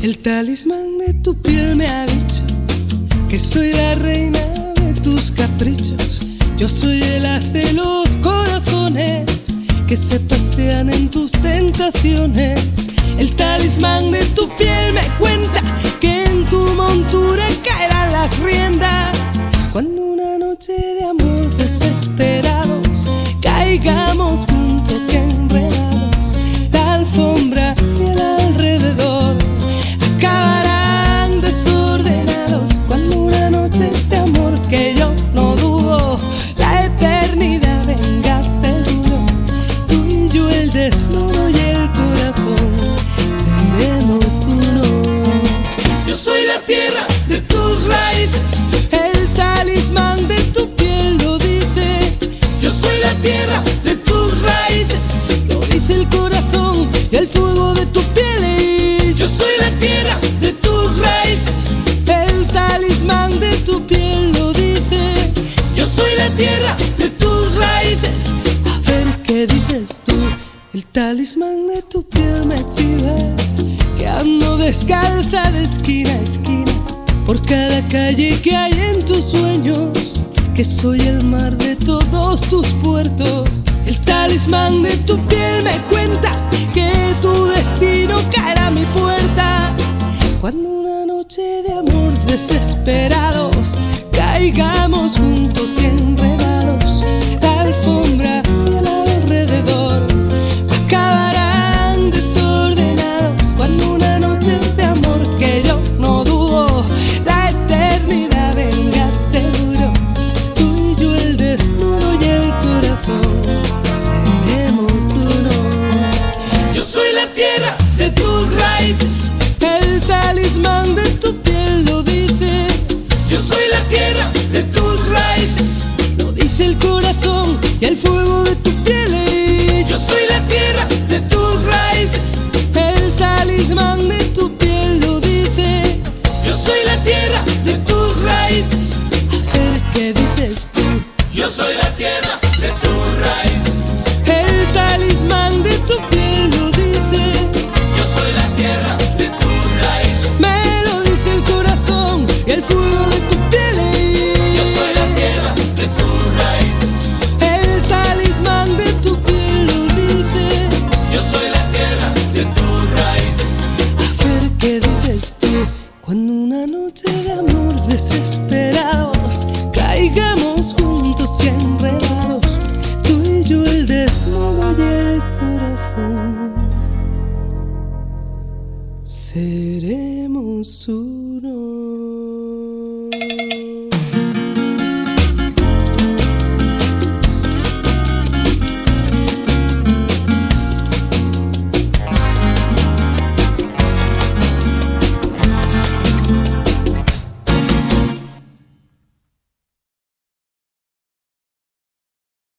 El talismán de tu piel me ha dicho que soy la reina de tus caprichos. Yo soy el as de los corazones que se pasean en tus tentaciones. El talismán de tu piel me cuenta que en tu montura caerán las riendas cuando una noche de amor desesperados caigamos juntos y enredados. La alfombra y el alrededor acabarán desordenados cuando una noche de amor que yo no dudo la eternidad venga seguro. Tú y yo, el desnudo y el corazón, seremos uno. Yo soy la tierra de tus raíces, el talismán de tu piel lo dice. Yo soy la tierra de tus raíces, lo dice el corazón y el fuego de tu piel. Yo soy la tierra de tus raíces, el talismán de tu piel lo dice. Yo soy la tierra de tus raíces. A ver qué dices tú. El talismán de tu piel me chiva que ando descalza de esquina a esquina por cada calle que hay en tus sueños, que soy el mar de todos tus puertos. El talismán de tu piel me cuenta que tu destino caerá a mi puerta cuando una noche de amor desesperados caigamos juntos y enredados. La alfombra y el alrededor acabarán desordenados cuando una noche de amor que yo no dudo la eternidad venga seguro. Tú y yo, el desnudo y el corazón, seremos uno. Yo soy la tierra de tus raíces, el talismán de tu piel lo dice. Yo soy la tierra de tus raíces, lo dice el corazón y el fuego de tu piel. Yo soy la tierra de tus raíces, el talismán de tu piel lo dice. Yo soy la tierra de tus raíces. A ver qué dices tú. Yo soy la tierra de tus raíces, El talismán de tu piel lo dice. yo soy la tierra de tus raíces, Me lo dice el corazón y el fuego de tu piel. yo soy la tierra de tus raíces, El talismán de tu piel lo dice. yo soy la tierra de tus raíces, A ver qué dices tú. Cuando una noche de amor desesperados caigamos juntos y enredados, tú y yo, el desnudo y el corazón, seremos uno.